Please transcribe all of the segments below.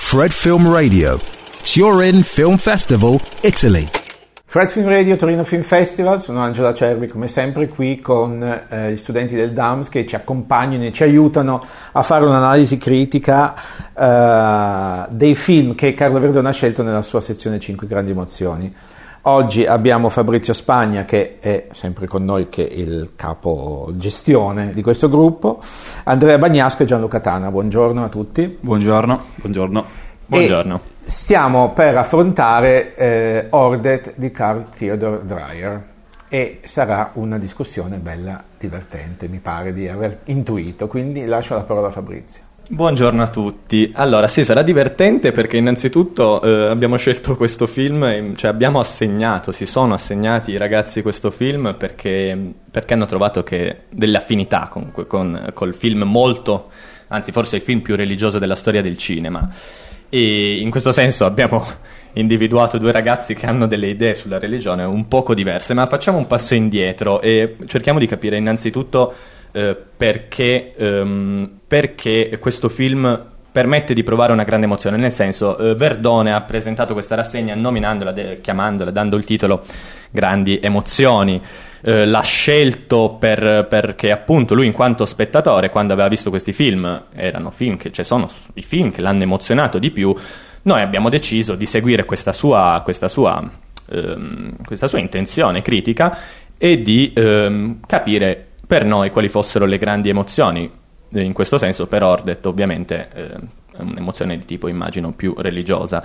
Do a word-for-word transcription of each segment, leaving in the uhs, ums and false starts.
Fred Film Radio, Turin Film Festival, Italy. Fred Film Radio, Torino Film Festival, sono Angelo Acerbi come sempre qui con eh, gli studenti del D A M S che ci accompagnano e ci aiutano a fare un'analisi critica eh, dei film che Carlo Verdone ha scelto nella sua sezione cinque grandi emozioni. Oggi abbiamo Fabrizio Spagna che è sempre con noi, che è il capo gestione di questo gruppo, Andrea Bagnasco e Gianluca Tana. Buongiorno a tutti. Buongiorno. Buongiorno. Buongiorno. E stiamo per affrontare eh, Ordet di Carl Theodor Dreyer e sarà una discussione bella divertente, mi pare di aver intuito, quindi lascio la parola a Fabrizio. Buongiorno a tutti. Allora, sì, sarà divertente perché innanzitutto eh, abbiamo scelto questo film, cioè abbiamo assegnato, si sono assegnati i ragazzi questo film perché, perché hanno trovato che delle affinità comunque con col film molto, anzi forse il film più religioso della storia del cinema. E in questo senso abbiamo individuato due ragazzi che hanno delle idee sulla religione un poco diverse, ma facciamo un passo indietro e cerchiamo di capire innanzitutto eh, perché, ehm, perché questo film permette di provare una grande emozione. Nel senso, eh, Verdone ha presentato questa rassegna nominandola, de- chiamandola, dando il titolo Grandi emozioni. Eh, l'ha scelto per, perché appunto lui in quanto spettatore, quando aveva visto questi film, erano film che, cioè sono i film che l'hanno emozionato di più. Noi abbiamo deciso di seguire questa sua, questa sua, ehm, questa sua intenzione critica e di ehm, capire per noi quali fossero le grandi emozioni. In questo senso per Ordet ovviamente eh, è un'emozione di tipo, immagino, più religiosa.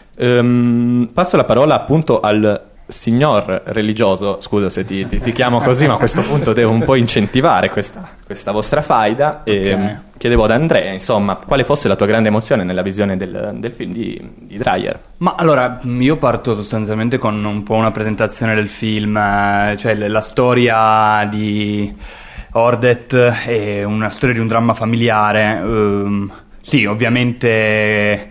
Ehm, passo la parola appunto al signor religioso, scusa se ti, ti, ti chiamo così, ma a questo punto devo un po' incentivare questa, questa vostra faida e okay. Chiedevo ad Andrea, insomma, quale fosse la tua grande emozione nella visione del, del film di, di Dreyer. Ma allora, io parto sostanzialmente con un po' una presentazione del film, cioè la storia di Ordet è una storia di un dramma familiare. Um, sì, ovviamente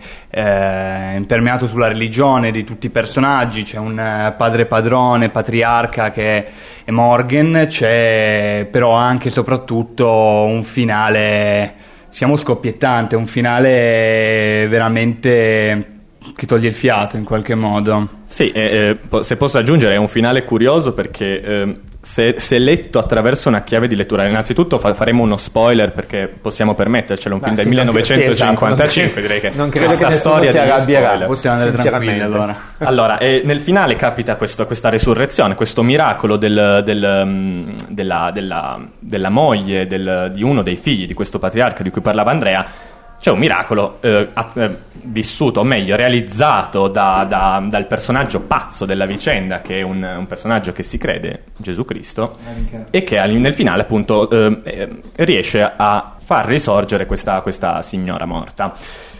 eh, impermeato sulla religione di tutti i personaggi. C'è un padre padrone, patriarca che è Morgan, c'è però anche e soprattutto un finale, diciamo, scoppiettante, un finale veramente che toglie il fiato in qualche modo. Sì, eh, eh, se posso aggiungere, è un finale curioso perché eh, se, se letto attraverso una chiave di lettura, innanzitutto fa, faremo uno spoiler perché possiamo permettercelo, un film del sì, millenovecentocinquantacinque, sì, esatto, direi che non credo questa che storia si arrabbierà, possiamo andare tranquilli allora. Allora, eh, nel finale capita questo, questa resurrezione, questo miracolo del, del, della, della, della moglie del, di uno dei figli di questo patriarca di cui parlava Andrea. C'è un miracolo eh, eh, vissuto, o meglio realizzato da, da, dal personaggio pazzo della vicenda, che è un, un personaggio che si crede Gesù Cristo e che nel finale appunto eh, eh, riesce a far risorgere questa, questa signora morta.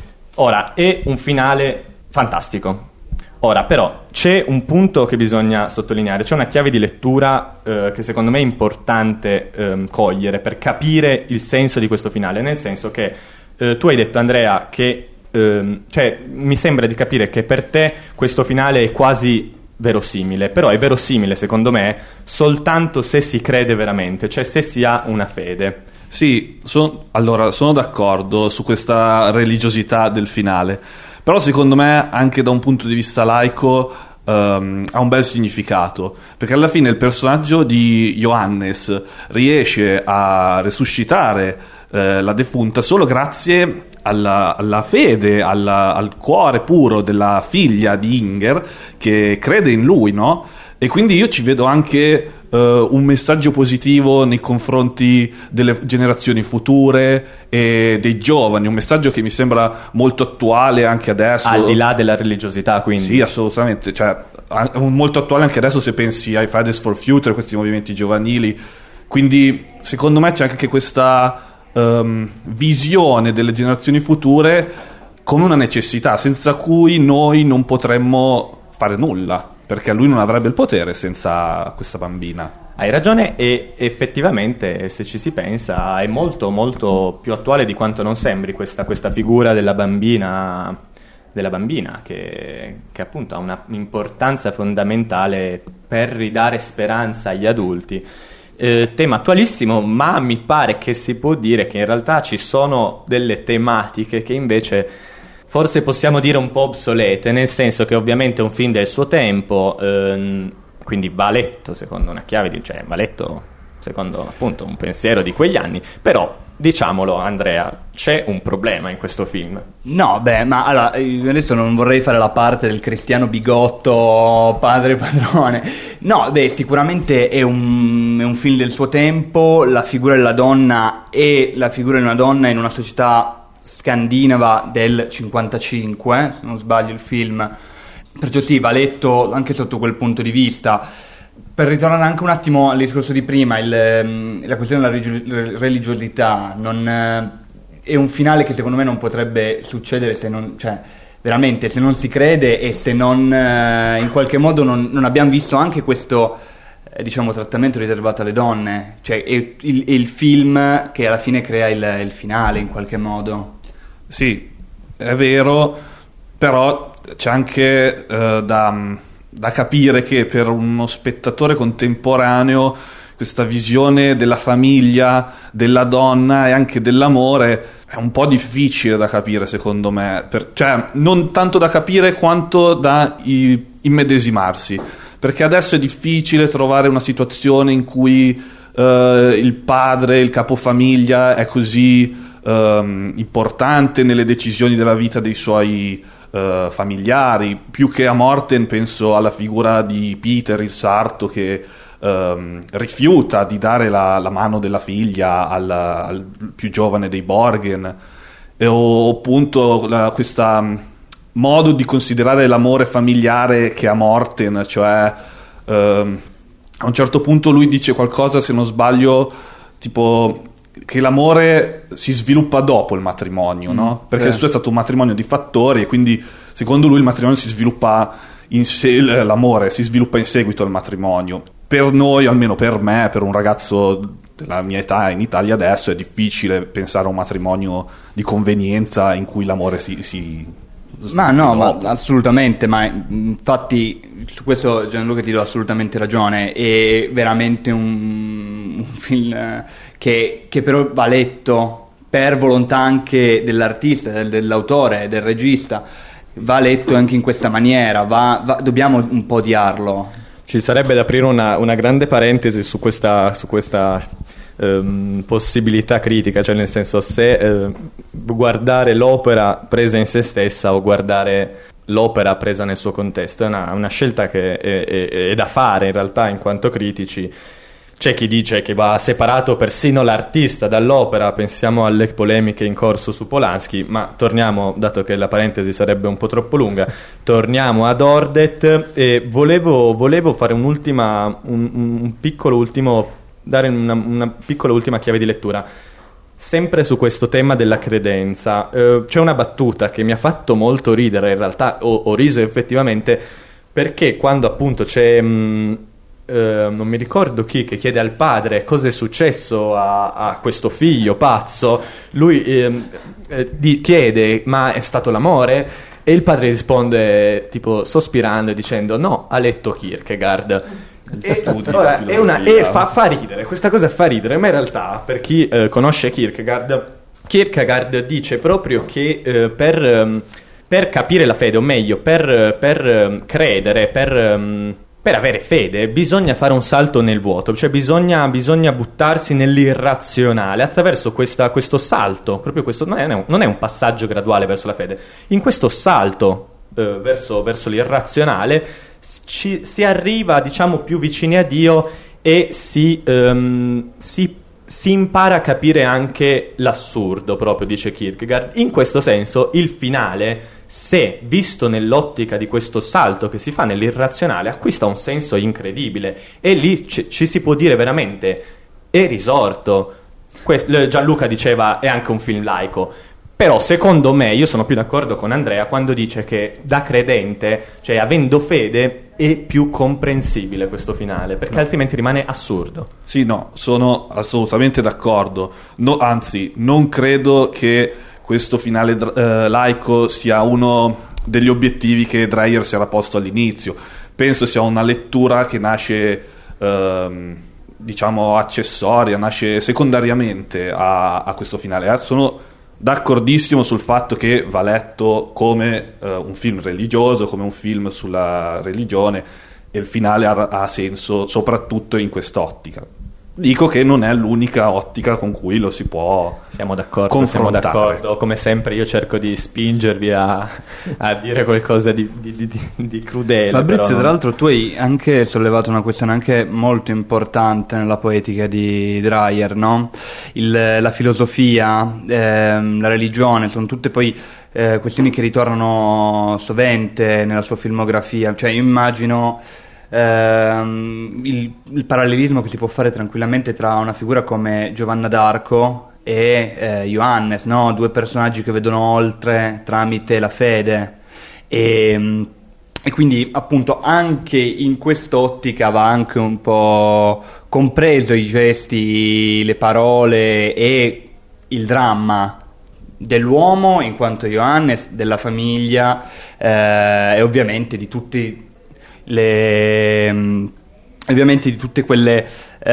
Ora, è un finale fantastico. Ora, però, c'è un punto che bisogna sottolineare, c'è una chiave di lettura eh, che secondo me è importante eh, cogliere per capire il senso di questo finale, nel senso che Uh, tu hai detto, Andrea, che uh, cioè, mi sembra di capire che per te questo finale è quasi verosimile, però è verosimile secondo me soltanto se si crede veramente, cioè se si ha una fede. Sì, son, allora sono d'accordo su questa religiosità del finale, però secondo me anche da un punto di vista laico um, ha un bel significato, perché alla fine il personaggio di Johannes riesce a resuscitare la defunta solo grazie alla, alla fede, alla, al cuore puro della figlia di Inger che crede in lui, no? E quindi io ci vedo anche uh, un messaggio positivo nei confronti delle generazioni future e dei giovani, un messaggio che mi sembra molto attuale anche adesso. Al di là della religiosità, quindi. Sì, assolutamente, cioè molto attuale anche adesso se pensi ai Fridays for Future, questi movimenti giovanili. Quindi secondo me c'è anche questa Um, visione delle generazioni future con una necessità senza cui noi non potremmo fare nulla, perché lui non avrebbe il potere senza questa bambina. Hai ragione, e effettivamente se ci si pensa è molto molto più attuale di quanto non sembri questa, questa figura della bambina della bambina che, che appunto ha un'importanza fondamentale per ridare speranza agli adulti. Eh, tema attualissimo, ma mi pare che si può dire che in realtà ci sono delle tematiche che invece forse possiamo dire un po' obsolete, nel senso che ovviamente è un film del suo tempo, ehm, quindi va letto secondo una chiave di, cioè va letto secondo appunto un pensiero di quegli anni, però diciamolo Andrea, c'è un problema in questo film. No, beh, ma allora, io adesso non vorrei fare la parte del cristiano bigotto, padre padrone. No, beh, sicuramente è un, è un film del suo tempo, la figura della donna è la figura di una donna in una società scandinava del cinquantacinque, se non sbaglio il film, perciò sì, va letto anche sotto quel punto di vista. Per ritornare anche un attimo al discorso di prima, il, la questione della religio- religiosità non, è un finale che secondo me non potrebbe succedere se non, cioè veramente se non si crede e se non in qualche modo non, non abbiamo visto anche questo eh, diciamo trattamento riservato alle donne, cioè è il, è il film che alla fine crea il, il finale in qualche modo. Sì, è vero, però c'è anche eh, da... da capire che per uno spettatore contemporaneo questa visione della famiglia, della donna e anche dell'amore è un po' difficile da capire, secondo me, per, cioè non tanto da capire quanto da i, immedesimarsi, perché adesso è difficile trovare una situazione in cui eh, il padre, il capofamiglia è così eh, importante nelle decisioni della vita dei suoi Uh, familiari. Più che a Morten penso alla figura di Peter, il sarto, che um, rifiuta di dare la, la mano della figlia al, al più giovane dei Borgen, e, o appunto la, questa um, modo di considerare l'amore familiare che ha Morten, cioè um, a un certo punto lui dice qualcosa, se non sbaglio, tipo che l'amore si sviluppa dopo il matrimonio, no? Mm, perché eh. il suo è stato un matrimonio di fattori e quindi secondo lui il matrimonio si sviluppa in se- l'amore si sviluppa in seguito al matrimonio. Per noi, almeno per me, per un ragazzo della mia età in Italia adesso, è difficile pensare a un matrimonio di convenienza in cui l'amore si, si ma no, ma assolutamente, ma infatti su questo Gianluca ti do assolutamente ragione, è veramente un, un film che, che però va letto per volontà anche dell'artista, del, dell'autore, del regista, va letto anche in questa maniera, va, va, dobbiamo un po' odiarlo. Ci sarebbe da aprire una, una grande parentesi su questa, su questa ehm, possibilità critica, cioè nel senso se eh, guardare l'opera presa in se stessa o guardare l'opera presa nel suo contesto è una, una scelta che è, è, è da fare in realtà in quanto critici. C'è chi dice che va separato persino l'artista dall'opera, pensiamo alle polemiche in corso su Polanski, ma torniamo, dato che la parentesi sarebbe un po' troppo lunga, torniamo ad Ordet e volevo, volevo fare un'ultima, un, un piccolo ultimo, dare una, una piccola ultima chiave di lettura. Sempre su questo tema della credenza, eh, c'è una battuta che mi ha fatto molto ridere, in realtà ho, ho riso effettivamente, perché quando appunto c'è... Mh, Uh, non mi ricordo chi che chiede al padre cosa è successo a, a questo figlio pazzo, lui eh, eh, di, chiede ma è stato l'amore e il padre risponde tipo sospirando e dicendo no, ha letto Kierkegaard. E, ora, è una, e fa, fa ridere, questa cosa fa ridere, ma in realtà per chi eh, conosce Kierkegaard, Kierkegaard dice proprio che eh, per, um, per capire la fede, o meglio per, per um, credere, per... Um, Per avere fede bisogna fare un salto nel vuoto, cioè bisogna, bisogna buttarsi nell'irrazionale attraverso questa, questo salto, proprio questo non è, un, non è un passaggio graduale verso la fede. In questo salto eh, verso, verso l'irrazionale ci, si arriva, diciamo, più vicini a Dio e si, um, si, si impara a capire anche l'assurdo, proprio dice Kierkegaard. In questo senso il finale, se visto nell'ottica di questo salto che si fa nell'irrazionale, acquista un senso incredibile e lì ci, ci si può dire veramente è risorto. Questo, Gianluca diceva è anche un film laico, però secondo me io sono più d'accordo con Andrea quando dice che da credente, cioè avendo fede, è più comprensibile questo finale, perché altrimenti rimane assurdo. Sì, no, sono assolutamente d'accordo, no, anzi non credo che questo finale eh, laico sia uno degli obiettivi che Dreyer si era posto all'inizio. Penso sia una lettura che nasce ehm, diciamo accessoria, nasce secondariamente a, a questo finale. Eh, sono d'accordissimo sul fatto che va letto come uh, un film religioso, come un film sulla religione, e il finale ha, ha senso soprattutto in quest'ottica. Dico che non è l'unica ottica con cui lo si può siamo d'accordo, siamo d'accordo. Come sempre io cerco di spingervi a, a dire qualcosa di, di, di, di crudele. Fabrizio, però tra l'altro tu hai anche sollevato una questione anche molto importante nella poetica di Dreyer, no? Il, la filosofia, ehm, la religione, sono tutte poi eh, questioni che ritornano sovente nella sua filmografia. Cioè io immagino Uh, il, il parallelismo che si può fare tranquillamente tra una figura come Giovanna d'Arco e eh, Johannes, no? Due personaggi che vedono oltre tramite la fede, e, e quindi appunto anche in quest'ottica va anche un po' compreso i gesti, le parole e il dramma dell'uomo in quanto Johannes, della famiglia eh, e ovviamente di tutti le ovviamente di tutte quelle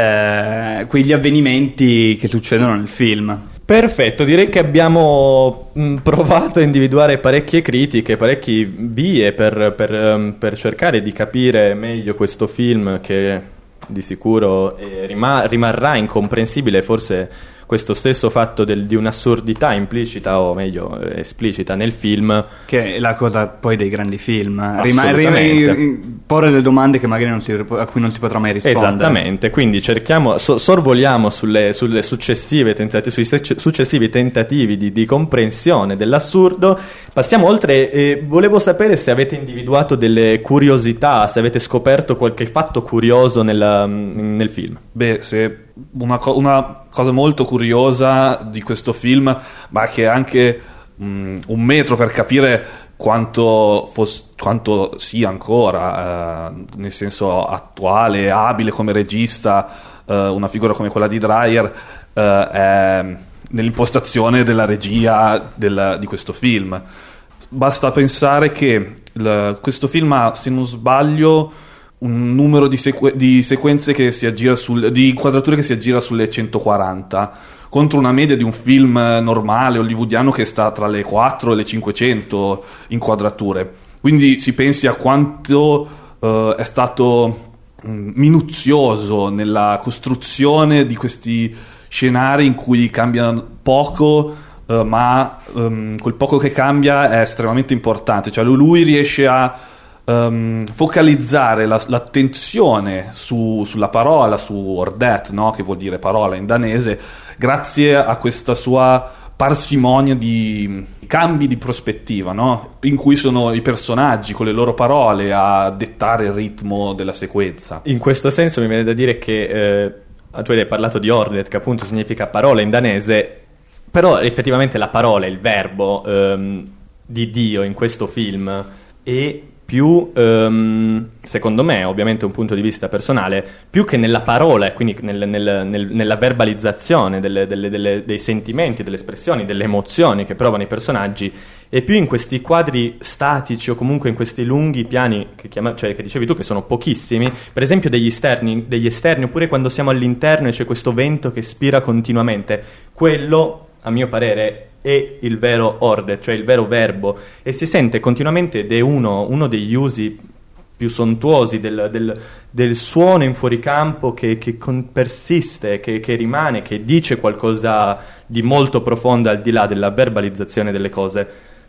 eh, quegli avvenimenti che succedono nel film. Perfetto, direi che abbiamo mh, provato a individuare parecchie critiche, parecchie vie per, per, um, per cercare di capire meglio questo film, che di sicuro eh, rima- rimarrà incomprensibile, forse questo stesso fatto del, di un'assurdità implicita, o meglio eh, esplicita nel film, che è la cosa poi dei grandi film, assolutamente. Rima- porre le domande che magari non si, a cui non si potrà mai rispondere. Esattamente, quindi cerchiamo, so, sorvoliamo sulle, sulle successive tentati- sui se- successivi tentativi di, di comprensione dell'assurdo. Passiamo oltre, eh, volevo sapere se avete individuato delle curiosità, se avete scoperto qualche fatto curioso nel, nel film. Beh, se una, co- una cosa molto curiosa di questo film, ma che è anche mh, un metro per capire quanto, fos- quanto sia ancora, eh, nel senso attuale, abile come regista, eh, una figura come quella di Dreyer, eh, è nell'impostazione della regia del, di questo film. Basta pensare che il, questo film ha, se non sbaglio, un numero di, sequ- di sequenze che si aggira sul, di inquadrature che si aggira sulle centoquaranta, contro una media di un film normale hollywoodiano che sta tra le quattro e le cinquecento inquadrature. Quindi si pensi a quanto uh, è stato um, minuzioso nella costruzione di questi scenari in cui cambia poco, uh, ma um, quel poco che cambia è estremamente importante. Cioè lui riesce a Um, focalizzare la, l'attenzione su, sulla parola, su ordet, no? Che vuol dire parola in danese, grazie a questa sua parsimonia di cambi di prospettiva, no? In cui sono i personaggi con le loro parole a dettare il ritmo della sequenza. In questo senso mi viene da dire che eh, tu hai parlato di ordet, che appunto significa parola in danese, però effettivamente la parola, il verbo ehm, di Dio in questo film è più, um, secondo me, ovviamente un punto di vista personale, più che nella parola e quindi nel, nel, nel, nella verbalizzazione delle, delle, delle, dei sentimenti, delle espressioni, delle emozioni che provano i personaggi, e più in questi quadri statici o comunque in questi lunghi piani che, chiama, cioè, che dicevi tu, che sono pochissimi, per esempio degli esterni, degli esterni, oppure quando siamo all'interno e c'è questo vento che spira continuamente. Quello, a mio parere, è il vero ordet, cioè il vero verbo, e si sente continuamente, ed è uno, uno degli usi più sontuosi del, del, del suono in fuoricampo che, che con, persiste, che, che rimane, che dice qualcosa di molto profondo al di là della verbalizzazione delle cose.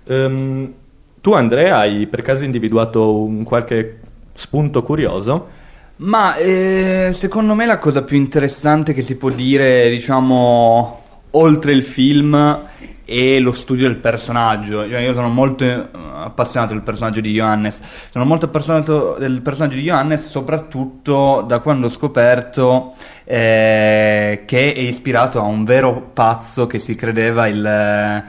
Um, tu, Andrea, hai per caso individuato un qualche spunto curioso? Ma eh, secondo me la cosa più interessante che si può dire, diciamo, oltre il film, è lo studio del personaggio. Io, io sono molto appassionato del personaggio di Johannes, sono molto appassionato del personaggio di Johannes soprattutto da quando ho scoperto eh, che è ispirato a un vero pazzo che si credeva il, la,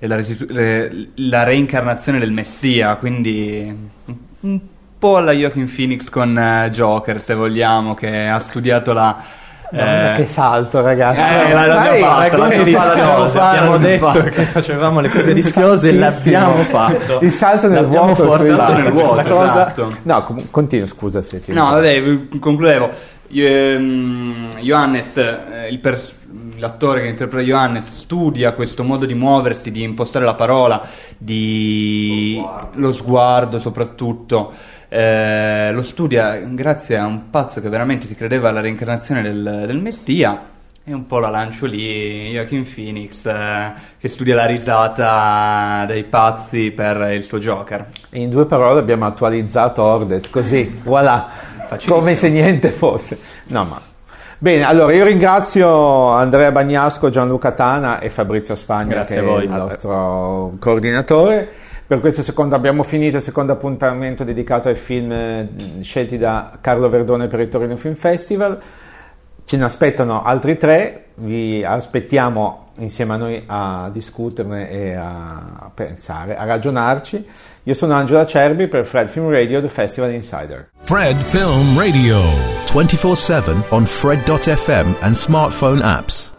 la reincarnazione del Messia, quindi un po' alla Joaquin Phoenix con uh, Joker, se vogliamo, che ha studiato la Mamma, eh, che salto, ragazzi! Eh, l'abbiamo fatto, l'abbiamo rischiose. Abbiamo detto fatto. che facevamo le cose rischiose e l'abbiamo fatto. Il salto nel L'abbiamo vuoto, portato nel nel vuoto, vuoto, cosa... esatto. No, com- continuo, scusa se ti No, vabbè, concludevo. Io, ehm, Johannes, eh, il pers- l'attore che interpreta Johannes studia questo modo di muoversi, di impostare la parola, di lo sguardo, lo sguardo soprattutto. Eh, lo studia grazie a un pazzo che veramente si credeva alla reincarnazione del, del Messia, e un po' la lancio lì, Joaquin Phoenix, eh, che studia la risata dei pazzi per il suo Joker. E in due parole abbiamo attualizzato Ordet, così, voilà, come se niente fosse. No, ma... Bene, allora io ringrazio Andrea Bagnasco, Gianluca Tana e Fabrizio Spagna, Grazie che a voi. è il nostro coordinatore. Per questo secondo abbiamo finito il secondo appuntamento dedicato ai film eh, scelti da Carlo Verdone per il Torino Film Festival. Ce ne aspettano altri tre, vi aspettiamo insieme a noi a discuterne e a pensare, a ragionarci. Io sono Angelo Acerbi per Fred Film Radio, The Festival Insider. Fred Film Radio. twenty-four seven on Fred dot f m and smartphone apps.